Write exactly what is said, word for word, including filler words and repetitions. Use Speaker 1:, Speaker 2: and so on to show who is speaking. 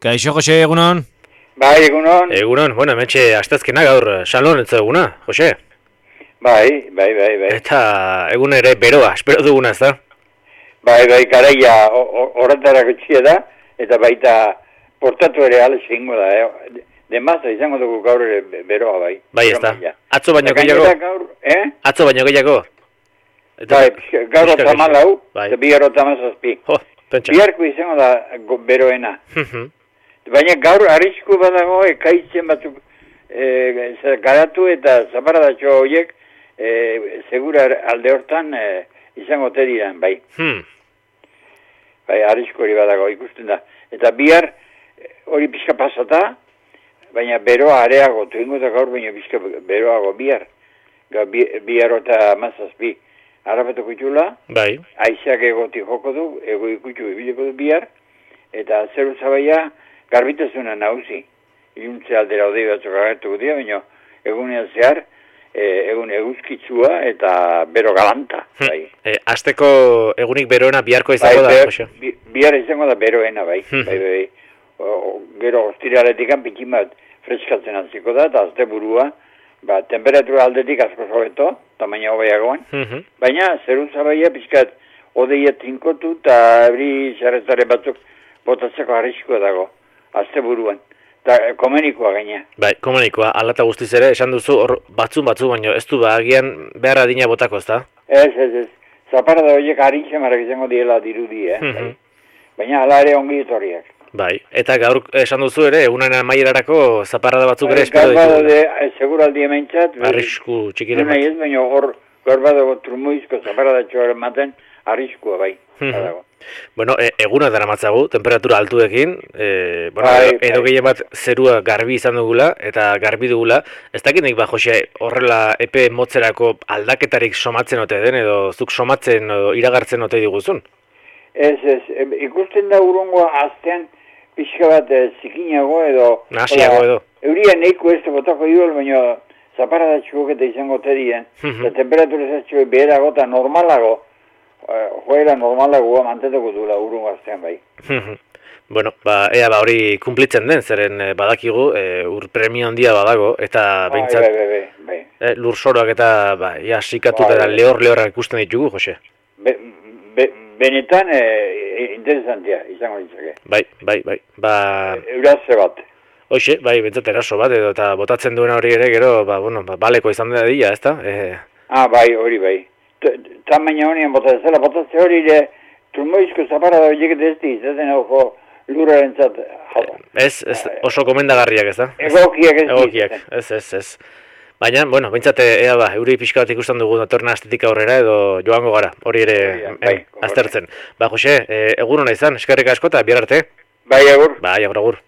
Speaker 1: Kaixo, Jose, egunon?
Speaker 2: Bai, egunon.
Speaker 3: Egunon, bueno, hementxe astazkena gaur salon ez eguna, Jose?
Speaker 2: Bai, bai, bai, bai.
Speaker 3: Eta egun ere beroa, espero duguna ez da?
Speaker 2: Bai, bai, garaia horretarako txia da, eta baita portatu ere ale zingo da, eh? Demazta izango dugu gaur ere beroa, bai.
Speaker 3: Bai, ez da. Atzo baino gehiago?
Speaker 2: Gaur, eh?
Speaker 3: Atzo baino gehiago?
Speaker 2: Eta, bai, gaur otamalau,
Speaker 3: bai.
Speaker 2: eta bihar otamazazpi.
Speaker 3: Oh, pentsa.
Speaker 2: Biharko izango da beroena. Baina gaur arrisku badago ekaitzen batzuk e, garatu eta zaparadatxo horiek e, segura alde hortan e, izango te diran, bai.
Speaker 3: Hmm.
Speaker 2: Bai, arrisku hori badago ikusten da. Eta bihar hori pixka pasata, baina beroa areago, tuingo eta gaur baina pixka beroago bihar. Gaur bihar eta mazazpi harapatuko itxula,
Speaker 3: bai.
Speaker 2: Aizeak egoti joko du, ego ikutxu ibiliko du bihar, eta zeru zabaia garbitasuna nauzi. Iuntze aldera odei batzuk agertuko dira, baina egunean zehar, e, egun eguzkitzua eta bero galanta. Bai.
Speaker 3: E, Azteko egunik beroena biharko izango
Speaker 2: bai,
Speaker 3: da, Jose?
Speaker 2: Bi, bihar izango da beroena, bai. bai, bai. O, gero ostiraletikan pikin bat freskatzen antziko da, eta azte burua, ba, temperatura aldetik asko sobeto, tamaina hobeiagoan, baina zeru zabaia pixkat odeia tinkotu eta ebri xarretare batzuk botatzeko arriskoa dago. Azte buruan, eta komenikoa gaina.
Speaker 3: Bai, komenikoa, alata guztiz ere, esan duzu hor batzun batzu, baina ez du ba, agian behar adina botako, ez da?
Speaker 2: Ez, ez, ez. Zapara da horiek harintxe marak izango diela dirudi, eh?
Speaker 3: Mm -hmm.
Speaker 2: Baina ala ere ongi etorriak.
Speaker 3: Bai, eta gaur esan duzu ere, egunen amaierarako zaparrada batzuk ere espero
Speaker 2: ditugu. Gaur
Speaker 3: de
Speaker 2: seguraldi ementzat.
Speaker 3: Arrisku txikiren bat.
Speaker 2: Ez, baina hor, gaur badago trumuizko zaparada txoa ematen, arriskua bai. Badago.
Speaker 3: Bueno, e, eguna dara matzagu, temperatura altuekin, e, bueno,
Speaker 2: bai,
Speaker 3: edo, edo gehien bat zerua garbi izan dugula, eta garbi dugula, ez dakit nik ba, Jose, horrela epe motzerako aldaketarik somatzen ote den, edo zuk somatzen edo iragartzen ote diguzun?
Speaker 2: Ez, ez, ikusten da urungoa aztean pixka bat e, zikinago edo...
Speaker 3: Nasiago edo.
Speaker 2: Euria neiko ez botako duel, baina zaparadatxuok eta izango terien, eta temperatura zatxo beherago eta normalago, joera normalagoa mantetuko duela urungo aztean bai.
Speaker 3: Bueno, ba, ea ba hori kumplitzen den, zeren eh, badakigu, eh, ur premio handia badago, eta
Speaker 2: bai,
Speaker 3: behintzat
Speaker 2: bai, bai, bai, bai.
Speaker 3: eh, lur soroak eta ba, ja, sikatuta
Speaker 2: bai,
Speaker 3: eta
Speaker 2: bai.
Speaker 3: lehor-lehorrak ikusten ditugu, Jose.
Speaker 2: Be, be, benetan eh, interesantia izango ditzake.
Speaker 3: Bai, bai, bai. Ba...
Speaker 2: Eurazze bat.
Speaker 3: Hoxe, bai, bentsat eraso bat, edo eta botatzen duena hori ere, gero, ba, bueno, ba, baleko izan da dira, ezta? Eh...
Speaker 2: Ah, bai, hori bai. Tamaina honien botatzela, botatze hori ere, turmoizko zapara da horiek ez di, izaten hau luraren zat.
Speaker 3: Ez, ez, oso komendagarriak, ez da?
Speaker 2: Egokiak ez
Speaker 3: Egokiak, ez, ez, ez. Baina, bueno, bentsate, ea ba, euri pixka bat ikusten dugu datorna astetik aurrera edo joango gara, hori ere
Speaker 2: bai,
Speaker 3: eh, aztertzen. Ba, Jose, eh, egun hona izan, eskerrik asko eta bihar arte.
Speaker 2: Bai, agur.
Speaker 3: Bai, agur, agur.